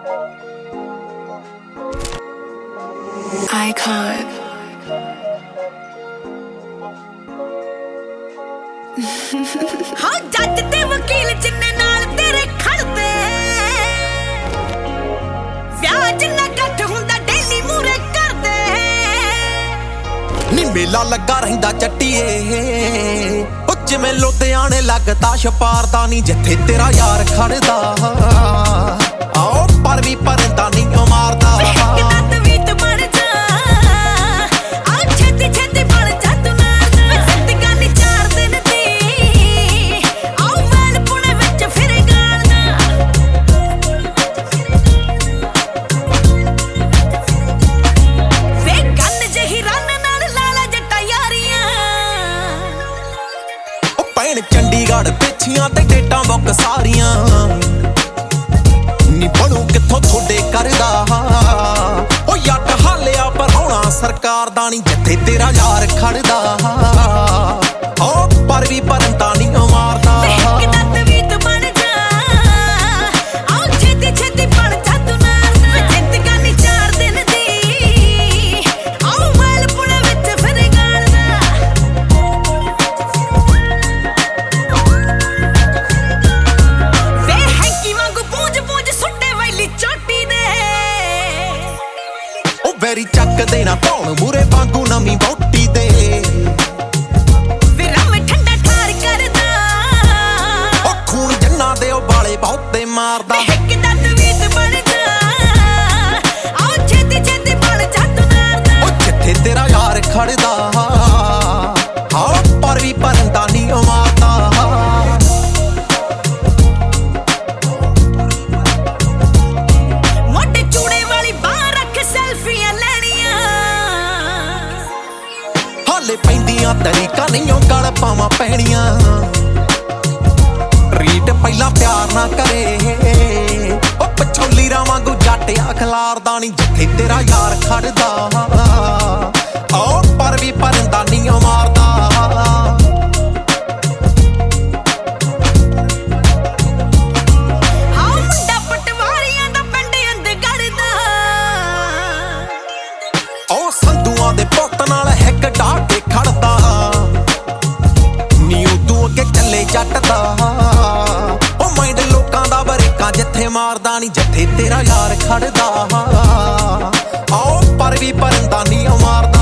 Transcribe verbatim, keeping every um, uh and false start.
Icon. हाँ जज ते वकील जिन्ने नाल तेरे खड़दे विआह जिन्ना इकट्ठ हुंदा डेली मूरे करदे नी मेला लगा रहिंदा चट्टीए ओ जिवें लुधियाणे लगदा छपारदा नी जिथे तेरा यार खड़दा आओ पर भी परदा नी मारदा चंडीगढ़ पिछियां ते डेटां बुक सारियां नी बनू कित्थों थोड़े करदा ओ यट हालिया पर होना सरकार दा नी जिथे तेरा यार खड़दा ओ पर भी परंदा नी मारदा वेरी चक देना कौन बुरे वांगू नमी बोटी दे फिर मैं ठंडा ठार करदा ओ खून जन्ना दे ओ बाले बहुते मारदा एक दत वीत बन जा आओ छेती छेती बन जा तू नारदा ओ जिथे तेरा यार खड़दा आओ पर भी परंदा नी मारदा मोटे चूड़े वाली बाह रख सेल्फियां पैंदियां तरीका नहीं गल पावां पैणियां रीट पहला प्यार ना करे ओ पिछों लीरा वांगू जट्टिया खलारदा नी जिथे तेरा यार खड़दा ओ पर भी परंदा नी मारदा ओ संधुआं दे पुत्त नाल हिक डाह के खड़दा नी उदू अगे चले जट दा ओ माइंड लोकां दा बरेका जिथे मारदा नी जिथे तेरा यार खड़दा आओ पर भी परंदा नी मारदा